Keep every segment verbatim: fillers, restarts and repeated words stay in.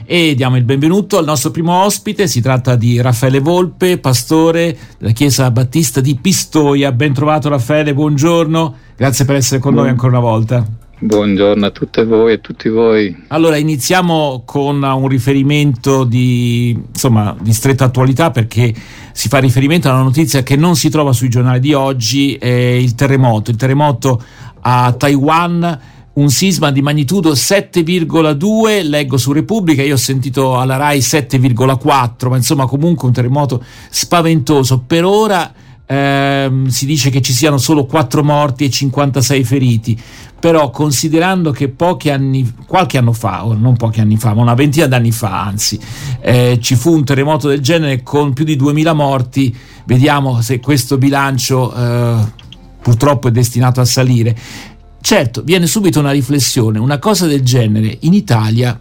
e diamo il benvenuto al nostro primo ospite. Si tratta di Raffaele Volpe, pastore della Chiesa Battista di Pistoia. Ben trovato Raffaele, buongiorno, grazie per essere con Buon... noi ancora una volta. Buongiorno a tutte voi e a tutti voi. Allora, iniziamo con un riferimento di, insomma, di stretta attualità, perché si fa riferimento a una notizia che non si trova sui giornali di oggi, è il terremoto, il terremoto a Taiwan, un sisma di magnitudo sette virgola due, leggo su Repubblica, io ho sentito alla Rai sette virgola quattro, ma insomma comunque un terremoto spaventoso. Per ora ehm, si dice che ci siano solo quattro morti e cinquantasei feriti. Però considerando che pochi anni, qualche anno fa, o non pochi anni fa, ma una ventina d'anni fa anzi, eh, ci fu un terremoto del genere con più di duemila morti, vediamo se questo bilancio eh, purtroppo è destinato a salire. Certo, viene subito una riflessione, una cosa del genere in Italia,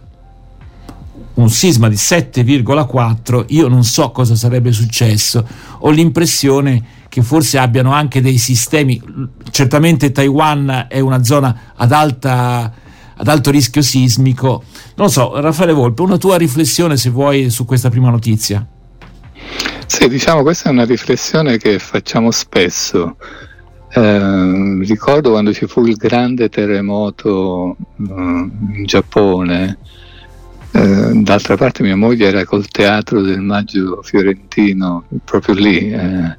un sisma di sette virgola quattro, io non so cosa sarebbe successo, ho l'impressione che forse abbiano anche dei sistemi. Certamente Taiwan è una zona ad alta ad alto rischio sismico. Non so, Raffaele Volpe, una tua riflessione se vuoi su questa prima notizia. Sì, diciamo, questa è una riflessione che facciamo spesso. Eh, ricordo quando ci fu il grande terremoto eh, in Giappone. Eh, d'altra parte mia moglie era col teatro del Maggio Fiorentino proprio lì. Eh,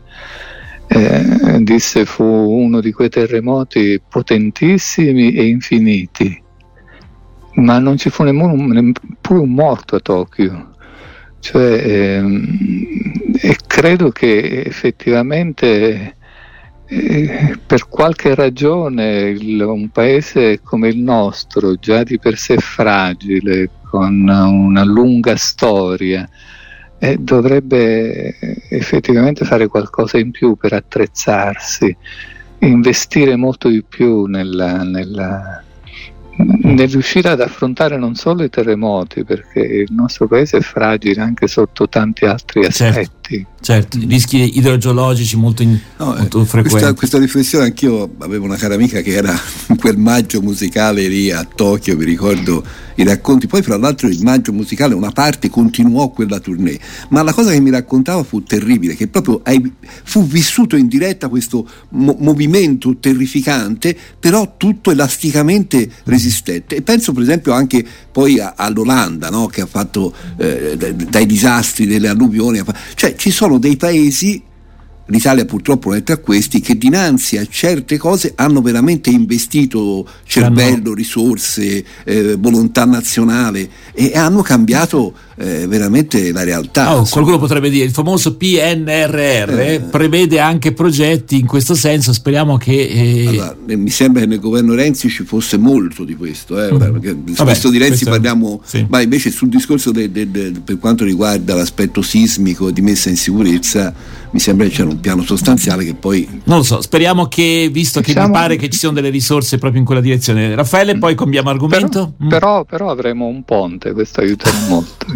Eh, disse fu uno di quei terremoti potentissimi e infiniti, ma non ci fu nemmeno neppure un morto a Tokyo, cioè, ehm, e credo che effettivamente eh, per qualche ragione il, un paese come il nostro, già di per sé fragile, con una lunga storia, Eh, dovrebbe effettivamente fare qualcosa in più per attrezzarsi, investire molto di più nella, nella, nel riuscire ad affrontare non solo i terremoti, perché il nostro paese è fragile anche sotto tanti altri aspetti. Certo, certo, rischi idrogeologici molto, in, no, molto eh, frequenti. Questa, questa riflessione anch'io avevo una cara amica che era in quel maggio musicale lì a Tokyo, mi ricordo i racconti. Poi fra l'altro il maggio musicale una parte continuò quella tournée, ma la cosa che mi raccontava fu terribile, che proprio hai, fu vissuto in diretta questo mo- movimento terrificante, però tutto elasticamente resistente. E penso per esempio anche poi a, all'Olanda, no? Che ha fatto eh, dai disastri delle alluvioni, cioè ci sono dei paesi, l'Italia purtroppo non è tra questi, che dinanzi a certe cose hanno veramente investito cervello, risorse, eh, volontà nazionale, e hanno cambiato eh, veramente la realtà. Oh, qualcuno potrebbe dire il famoso P N R R eh. prevede anche progetti in questo senso. Speriamo che eh... allora, mi sembra che nel governo Renzi ci fosse molto di questo, eh, mm. perché spesso di Renzi parliamo, sì. Ma invece sul discorso de, de, de, per quanto riguarda l'aspetto sismico di messa in sicurezza mi sembra che c'era un piano sostanziale che poi non lo so, speriamo che, visto diciamo, che mi pare che ci siano delle risorse proprio in quella direzione. Raffaele, poi cambiamo argomento. Però, mm. però, però avremo un ponte, questo aiuterà molto.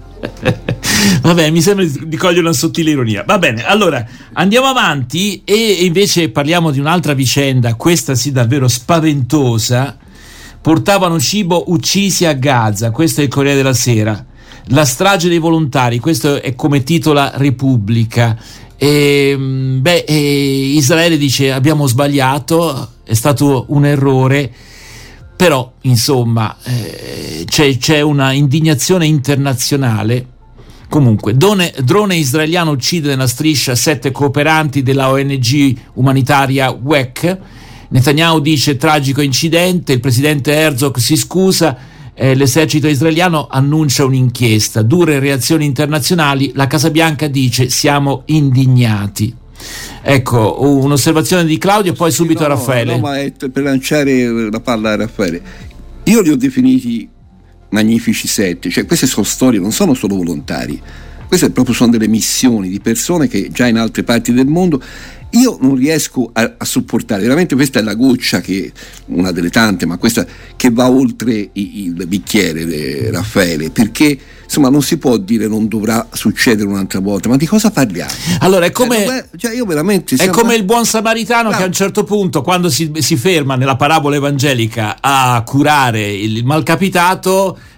Vabbè, mi sembra di cogliere una sottile ironia. Va bene, allora andiamo avanti e invece parliamo di un'altra vicenda, questa sì davvero spaventosa. Portavano cibo uccisi a Gaza, questo è il Corriere della Sera. La strage dei volontari, questo è come titola Repubblica. E, beh, e Israele dice abbiamo sbagliato, è stato un errore, però insomma eh, c'è, c'è una indignazione internazionale. Comunque, drone, drone israeliano uccide nella striscia sette cooperanti della O N G umanitaria W E C. Netanyahu dice tragico incidente, il presidente Herzog si scusa. Eh, l'esercito israeliano annuncia un'inchiesta, dure reazioni internazionali, la Casa Bianca dice siamo indignati. Ecco, un'osservazione di Claudio e poi subito no, a Raffaele. No, ma è per lanciare la palla a Raffaele. Io li ho definiti magnifici sette, cioè queste sono storie, non sono solo volontari, queste proprio sono delle missioni di persone che già in altre parti del mondo. Io non riesco a, a sopportare, veramente questa è la goccia, che una delle tante, ma questa che va oltre i, il bicchiere, de Raffaele, perché insomma non si può dire non dovrà succedere un'altra volta, ma di cosa parliamo? Allora è come, cioè, cioè io veramente è come il buon samaritano, no, che a un certo punto, quando si, si ferma nella parabola evangelica a curare il malcapitato,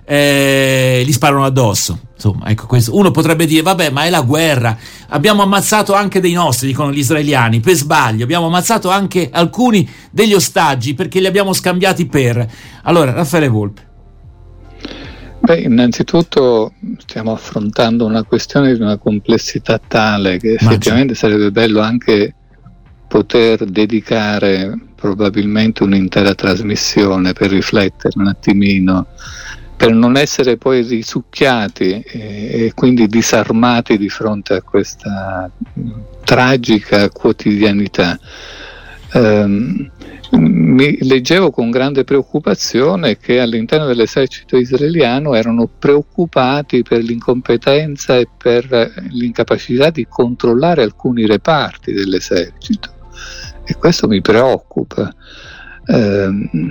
eh, gli sparano addosso. Insomma, ecco questo. Uno potrebbe dire, vabbè, ma è la guerra, abbiamo ammazzato anche dei nostri, dicono gli israeliani, per sbaglio, abbiamo ammazzato anche alcuni degli ostaggi perché li abbiamo scambiati per... Allora, Raffaele Volpe. Beh, innanzitutto stiamo affrontando una questione di una complessità tale che effettivamente sarebbe bello anche poter dedicare probabilmente un'intera trasmissione per riflettere un attimino, per non essere poi risucchiati e, e quindi disarmati di fronte a questa tragica quotidianità. Um, mi leggevo con grande preoccupazione che all'interno dell'esercito israeliano erano preoccupati per l'incompetenza e per l'incapacità di controllare alcuni reparti dell'esercito, e questo mi preoccupa. Um,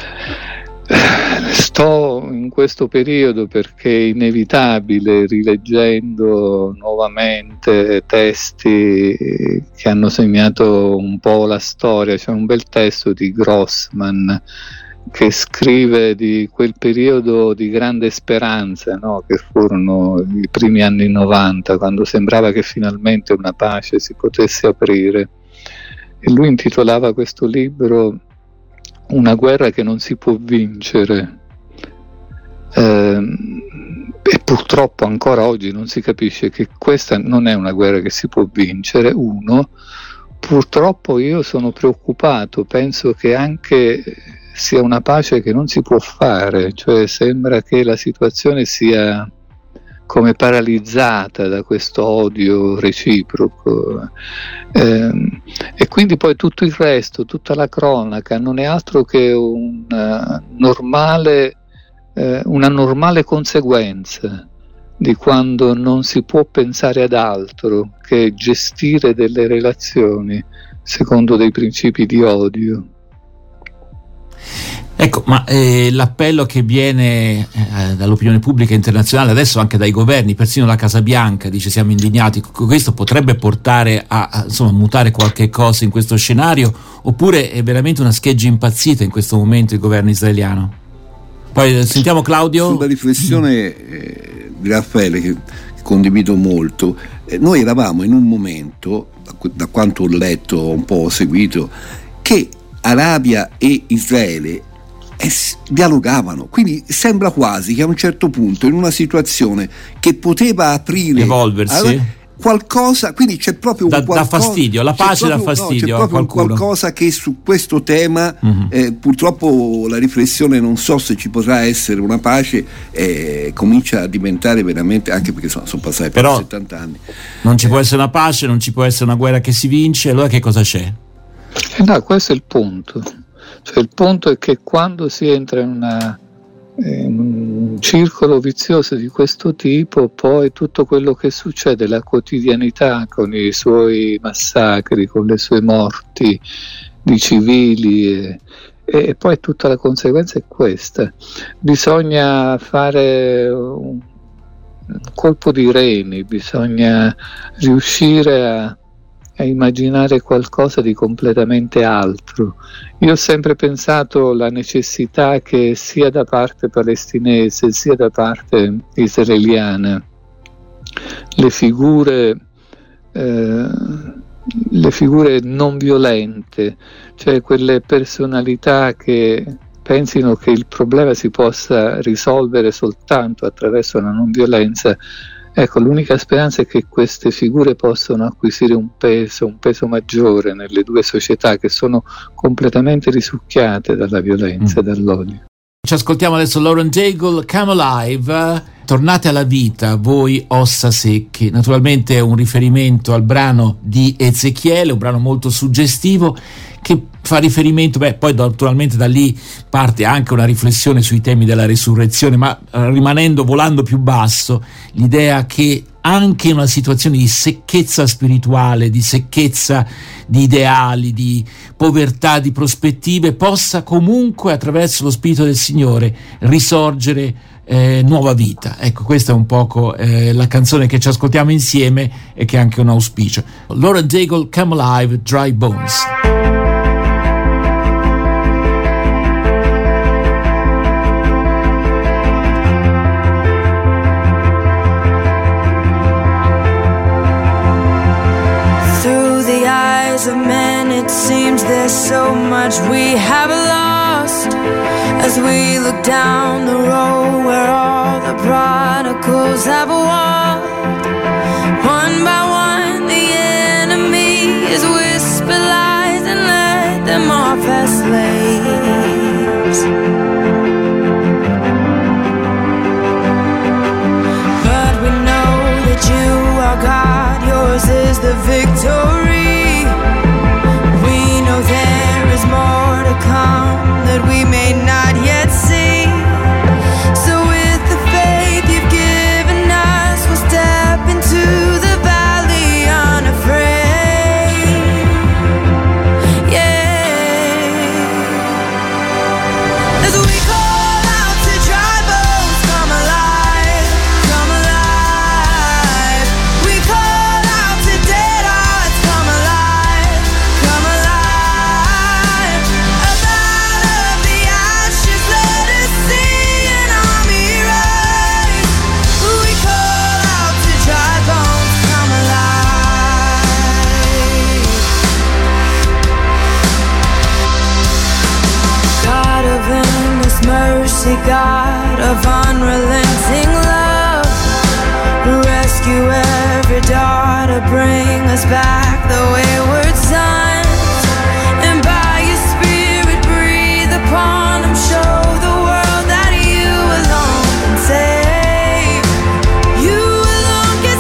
Sto in questo periodo perché è inevitabile, rileggendo nuovamente testi che hanno segnato un po' la storia. C'è un bel testo di Grossman che scrive di quel periodo di grande speranza, no? Che furono i primi anni novanta, quando sembrava che finalmente una pace si potesse aprire, e lui intitolava questo libro Una guerra che non si può vincere, eh, e purtroppo ancora oggi non si capisce che questa non è una guerra che si può vincere. Uno, purtroppo io sono preoccupato, penso che anche sia una pace che non si può fare, cioè sembra che la situazione sia come paralizzata da questo odio reciproco, eh, e quindi poi tutto il resto, tutta la cronaca non è altro che una normale, eh, una normale conseguenza di quando non si può pensare ad altro che gestire delle relazioni secondo dei principi di odio. Ecco, ma eh, l'appello che viene eh, dall'opinione pubblica internazionale, adesso anche dai governi, persino la Casa Bianca dice siamo indignati, questo potrebbe portare a, a insomma, mutare qualche cosa in questo scenario, oppure è veramente una scheggia impazzita in questo momento il governo israeliano? Poi sentiamo Claudio. Sulla riflessione eh, di Raffaele, che condivido molto, eh, noi eravamo in un momento, da, da quanto ho letto, ho un po' seguito, che Arabia e Israele Eh, dialogavano, quindi sembra quasi che a un certo punto, in una situazione che poteva aprire, evolversi, allora, qualcosa, quindi c'è proprio un da, qualcosa, da fastidio, la pace dà fastidio, no, c'è proprio un qualcosa che su questo tema, mm-hmm. eh, purtroppo la riflessione, non so se ci potrà essere una pace, eh, comincia a diventare veramente, anche perché sono, sono passati però settanta anni, non ci eh. può essere una pace, non ci può essere una guerra che si vince, allora che cosa c'è? Eh no, questo è il punto. Cioè, il punto è che quando si entra in, una, in un circolo vizioso di questo tipo, poi tutto quello che succede, la quotidianità con i suoi massacri, con le sue morti di civili, e, e poi tutta la conseguenza è questa. Bisogna fare un colpo di reni, bisogna riuscire a a immaginare qualcosa di completamente altro. Io ho sempre pensato la necessità che sia da parte palestinese sia da parte israeliana le figure eh, le figure non violente, cioè quelle personalità che pensino che il problema si possa risolvere soltanto attraverso la non violenza. Ecco, l'unica speranza è che queste figure possano acquisire un peso, un peso maggiore nelle due società che sono completamente risucchiate dalla violenza e mm. dall'odio. Ci ascoltiamo adesso Lauren Daigle, Come Alive, tornate alla vita, voi ossa secche. Naturalmente è un riferimento al brano di Ezechiele, un brano molto suggestivo che fa riferimento, beh, poi naturalmente da lì parte anche una riflessione sui temi della resurrezione, ma eh, rimanendo, volando più basso, l'idea che anche in una situazione di secchezza spirituale, di secchezza di ideali, di povertà di prospettive, possa comunque attraverso lo Spirito del Signore risorgere eh, nuova vita. Ecco, questa è un poco eh, la canzone che ci ascoltiamo insieme e che è anche un auspicio. Lauren Daigle, Come Alive, Dry Bones. so much we have lost as we look down the road where all the prodigals have walked. One by one the enemy is whisper lies and let them off as slaves. But we know that you are God, yours is the victory. We know there is more to come that we may not yet see. So with the faith you've given us, we'll step into the valley unafraid. Yeah. As we call out to dry bones, come alive, come alive. We call out to dead hearts, come alive, come alive. Up out of the ashes, let us see an army rise. We call out to dry bones, come alive. God of endless mercy, God of unrelenting love, rescue every daughter, bring us back the wayward sons, and by your spirit breathe upon them, show the world that you alone can save, you alone can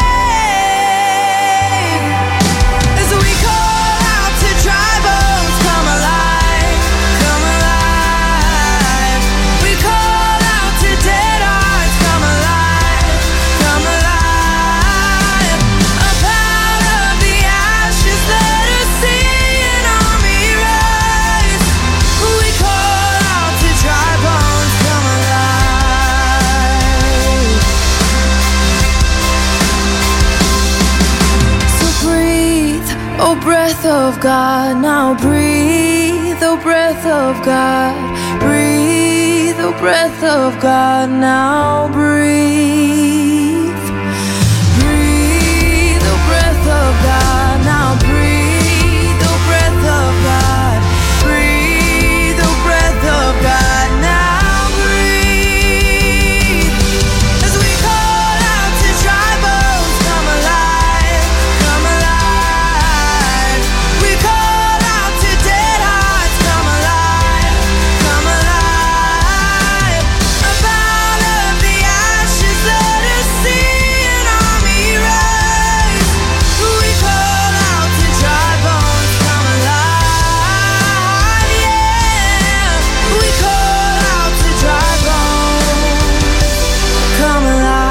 save. As we call out to dry bones, come alive, come alive. We call out to dead hearts, come alive, come alive. Up out of the ashes, let us see an army rise. We call out to dry bones, come alive. So breathe, oh breath of God, now breathe, oh breath of God, breathe, oh breath of God, now breathe. Breathe, oh breath of God, now breathe, oh breath of God, breathe, oh breath of God, now breathe. As we call out to dry bones, come alive, come alive. We call out to dead hearts, come alive, come alive. Up out of the ashes, let us see an army rise. We call out to dry bones, come alive, yeah. We call out to dry bones, come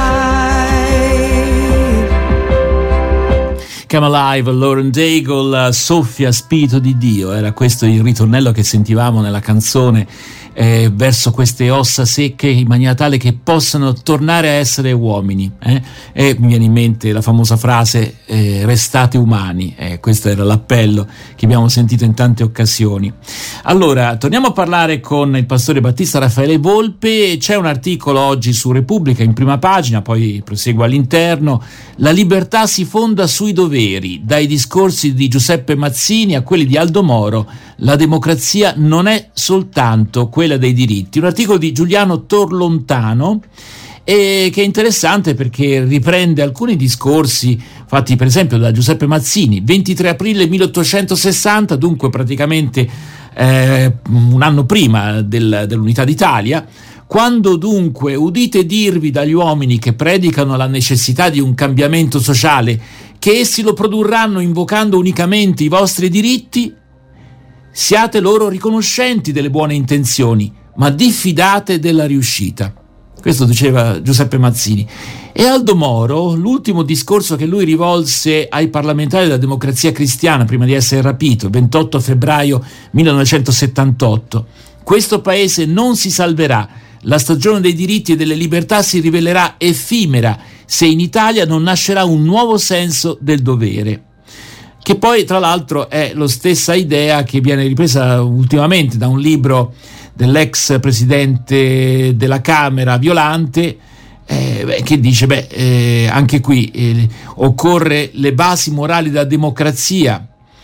alive. Come Alive, Lauren Daigle, soffia spirito di Dio, era questo il ritornello che sentivamo nella canzone, eh, verso queste ossa secche in maniera tale che possano tornare a essere uomini, eh? E mi viene in mente la famosa frase eh, restate umani, eh, questo era l'appello che abbiamo sentito in tante occasioni. Allora, torniamo a parlare con il pastore Battista Raffaele Volpe. C'è un articolo oggi su Repubblica in prima pagina, poi prosegue all'interno: la libertà si fonda sui doveri, dai discorsi di Giuseppe Mazzini a quelli di Aldo Moro, la democrazia non è soltanto quella dei diritti. Un articolo di Giuliano Torlontano, e che è interessante perché riprende alcuni discorsi fatti per esempio da Giuseppe Mazzini, ventitré aprile milleottocentosessanta, dunque praticamente eh, un anno prima del, dell'Unità d'Italia, quando dunque udite dirvi dagli uomini che predicano la necessità di un cambiamento sociale, che essi lo produrranno invocando unicamente i vostri diritti, siate loro riconoscenti delle buone intenzioni, ma diffidate della riuscita. Questo diceva Giuseppe Mazzini. E Aldo Moro, l'ultimo discorso che lui rivolse ai parlamentari della Democrazia Cristiana prima di essere rapito, ventotto febbraio millenovecentosettantotto: questo paese non si salverà, la stagione dei diritti e delle libertà si rivelerà effimera se in Italia non nascerà un nuovo senso del dovere. Che poi tra l'altro è la stessa idea che viene ripresa ultimamente da un libro dell'ex presidente della Camera Violante, eh, beh, che dice beh eh, anche qui eh, occorre le basi morali della democrazia,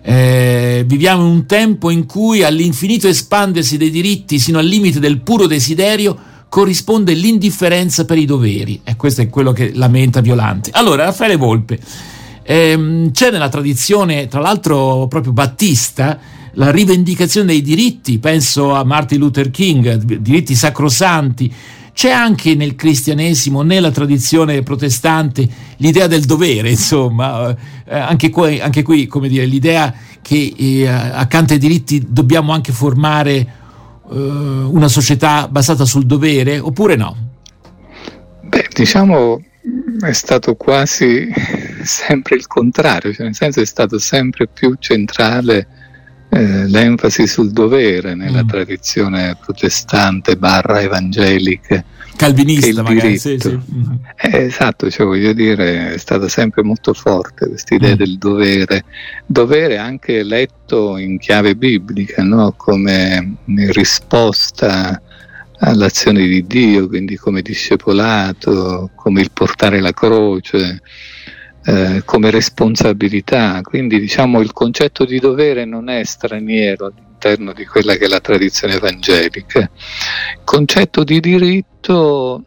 Eh, viviamo in un tempo in cui all'infinito espandersi dei diritti sino al limite del puro desiderio corrisponde l'indifferenza per i doveri, e questo è quello che lamenta Violante. Allora, Raffaele Volpe, ehm, c'è nella tradizione, tra l'altro proprio battista, la rivendicazione dei diritti, penso a Martin Luther King, diritti sacrosanti. C'è anche nel cristianesimo, nella tradizione protestante, l'idea del dovere, insomma, eh, anche, qui, anche qui, come dire, l'idea che eh, accanto ai diritti dobbiamo anche formare eh, una società basata sul dovere, oppure no? Beh, diciamo è stato quasi sempre il contrario, cioè nel senso è stato sempre più centrale eh, l'enfasi sul dovere nella mm. tradizione protestante barra evangelica, calvinista magari, sì, sì. Mm. Eh, esatto, cioè voglio dire, è stata sempre molto forte questa idea mm. del dovere, dovere anche letto in chiave biblica, no? Come risposta all'azione di Dio, quindi come discepolato, come il portare la croce, eh, come responsabilità. Quindi diciamo il concetto di dovere non è straniero all'interno di quella che è la tradizione evangelica. Il concetto di diritto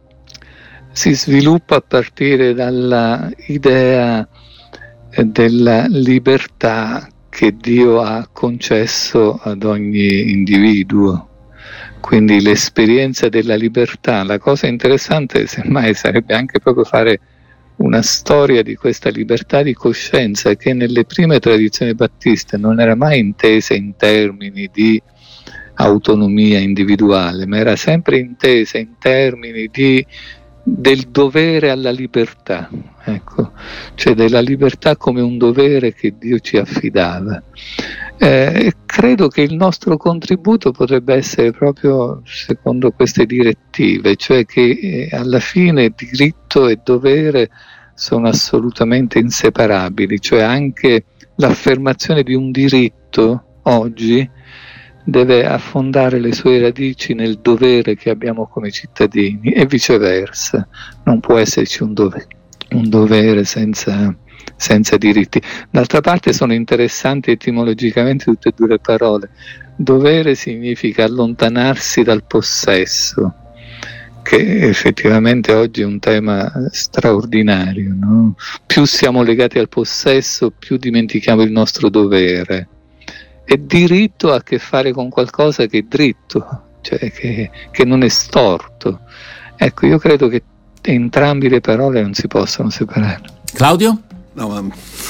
si sviluppa a partire dalla idea della libertà che Dio ha concesso ad ogni individuo. Quindi l'esperienza della libertà. La cosa interessante semmai sarebbe anche proprio fare una storia di questa libertà di coscienza che nelle prime tradizioni battiste non era mai intesa in termini di autonomia individuale, ma era sempre intesa in termini di del dovere alla libertà, ecco, cioè della libertà come un dovere che Dio ci affidava. Eh, credo che il nostro contributo potrebbe essere proprio secondo queste direttive, cioè che eh, alla fine diritto e dovere sono assolutamente inseparabili, cioè anche l'affermazione di un diritto oggi deve affondare le sue radici nel dovere che abbiamo come cittadini e viceversa, non può esserci un dovere, un dovere senza, senza diritti. D'altra parte sono interessanti etimologicamente tutte e due le parole. Dovere significa allontanarsi dal possesso, che effettivamente oggi è un tema straordinario, no? Più siamo legati al possesso, più dimentichiamo il nostro dovere. E diritto ha a che fare con qualcosa che è dritto, cioè che, che non è storto. Ecco, io credo che entrambi le parole non si possono separare. Claudio? No, ma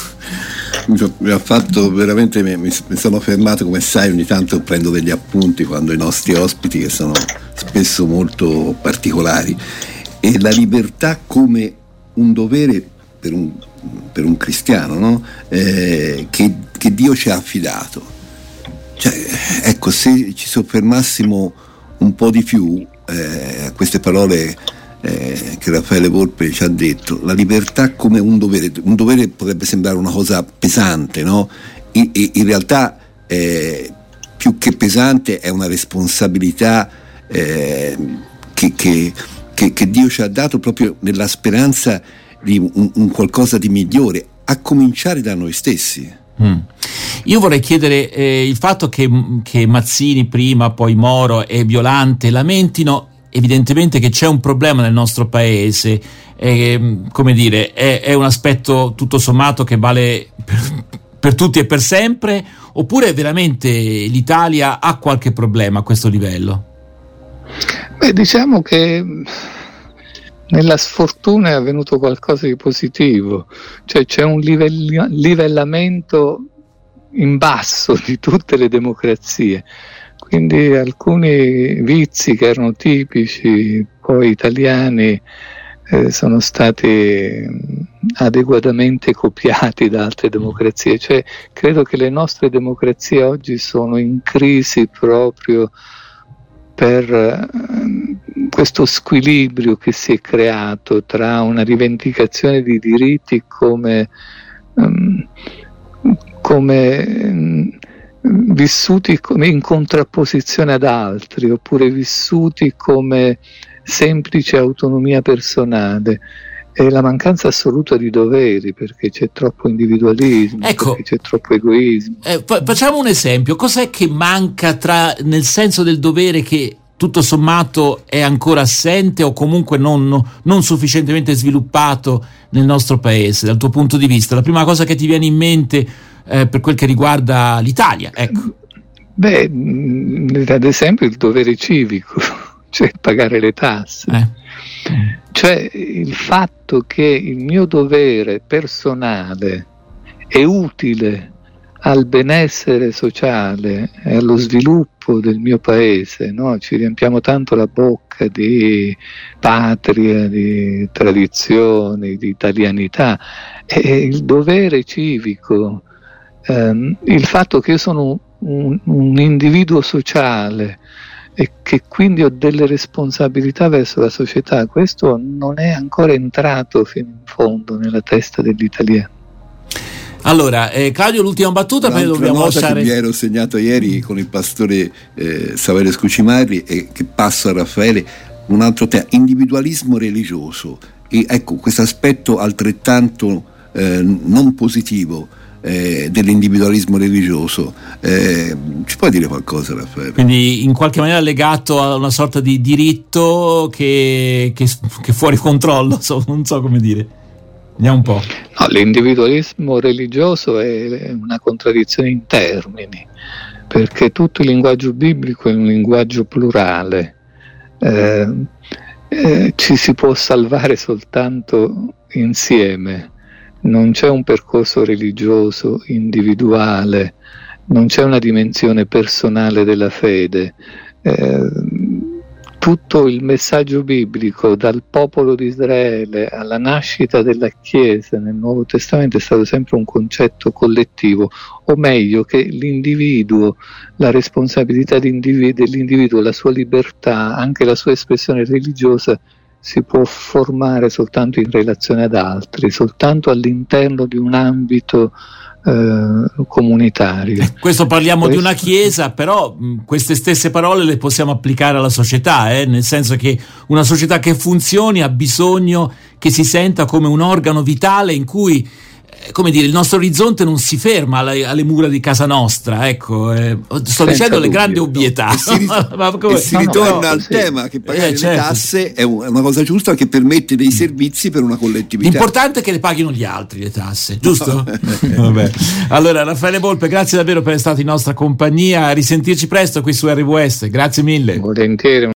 mi ha fatto veramente, mi, mi sono fermato, come sai, ogni tanto prendo degli appunti quando i nostri ospiti, che sono spesso molto particolari, e la libertà come un dovere per un, per un cristiano, no? eh, che, che Dio ci ha affidato. Cioè, ecco, se ci soffermassimo un po' di più eh, a queste parole eh, che Raffaele Volpe ci ha detto, la libertà come un dovere, un dovere potrebbe sembrare una cosa pesante, no? In, in realtà eh, più che pesante è una responsabilità eh, che, che, che, che Dio ci ha dato proprio nella speranza di un, un qualcosa di migliore, a cominciare da noi stessi. Mm. Io vorrei chiedere eh, il fatto che, che Mazzini prima, poi Moro e Violante lamentino evidentemente che c'è un problema nel nostro paese, eh, come dire, è, è un aspetto tutto sommato che vale per, per tutti e per sempre, oppure veramente l'Italia ha qualche problema a questo livello? Beh, diciamo che nella sfortuna è avvenuto qualcosa di positivo, cioè c'è un livelli- livellamento in basso di tutte le democrazie, quindi alcuni vizi che erano tipici poi italiani eh, sono stati adeguatamente copiati da altre democrazie, cioè credo che le nostre democrazie oggi sono in crisi proprio per uh, questo squilibrio che si è creato tra una rivendicazione di diritti come, um, come um, vissuti come in contrapposizione ad altri, oppure vissuti come semplice autonomia personale, è la mancanza assoluta di doveri, perché c'è troppo individualismo, ecco, perché c'è troppo egoismo. Eh, fa- facciamo un esempio. Cos'è che manca tra, nel senso del dovere, che tutto sommato è ancora assente o comunque non, non sufficientemente sviluppato nel nostro paese, dal tuo punto di vista? La prima cosa che ti viene in mente eh, per quel che riguarda l'Italia, ecco. Beh, mh, ad esempio il dovere civico, cioè pagare le tasse. Eh. Cioè il fatto che il mio dovere personale è utile al benessere sociale e allo sviluppo del mio paese, no? Ci riempiamo tanto la bocca di patria, di tradizioni, di italianità, e il dovere civico, ehm, il fatto che io sono un, un individuo sociale e che quindi ho delle responsabilità verso la società, questo non è ancora entrato fino in fondo nella testa degli italiani. Allora, eh, Claudio, l'ultima battuta, poi dobbiamo nota lasciare. Che mi ero segnato ieri con il pastore eh, Saverio Scucimarri, e che passo a Raffaele, un altro tema: individualismo religioso. E ecco, questo aspetto altrettanto eh, non positivo eh, dell'individualismo religioso. Eh, ci puoi dire qualcosa, Raffaele? Quindi in qualche maniera legato a una sorta di diritto che, che, che è fuori controllo, so, non so come dire. Andiamo un po'. No, l'individualismo religioso è una contraddizione in termini, perché tutto il linguaggio biblico è un linguaggio plurale. Eh, eh, ci si può salvare soltanto insieme, non c'è un percorso religioso individuale, non c'è una dimensione personale della fede. Eh, tutto il messaggio biblico, dal popolo di Israele alla nascita della Chiesa nel Nuovo Testamento, è stato sempre un concetto collettivo, o meglio che l'individuo, la responsabilità dell'individuo, la sua libertà, anche la sua espressione religiosa si può formare soltanto in relazione ad altri, soltanto all'interno di un ambito eh, comunitario. Eh, questo parliamo questo... di una chiesa, però mh, queste stesse parole le possiamo applicare alla società, eh? Nel senso che una società che funzioni ha bisogno che si senta come un organo vitale in cui, eh, come dire, il nostro orizzonte non si ferma alle, alle mura di casa nostra, ecco. Eh, sto Senza dicendo dubbio, le grandi ovvietà. No. E si, Ma come... e si no, ritorna no, al sì. tema che pagare eh, certo. le tasse è una cosa giusta, che permette dei servizi per una collettività. L'importante è che le paghino gli altri le tasse, giusto? Vabbè. Allora, Raffaele Volpe, grazie davvero per essere stato in nostra compagnia, a risentirci presto qui su R W S, grazie mille. Volentieri.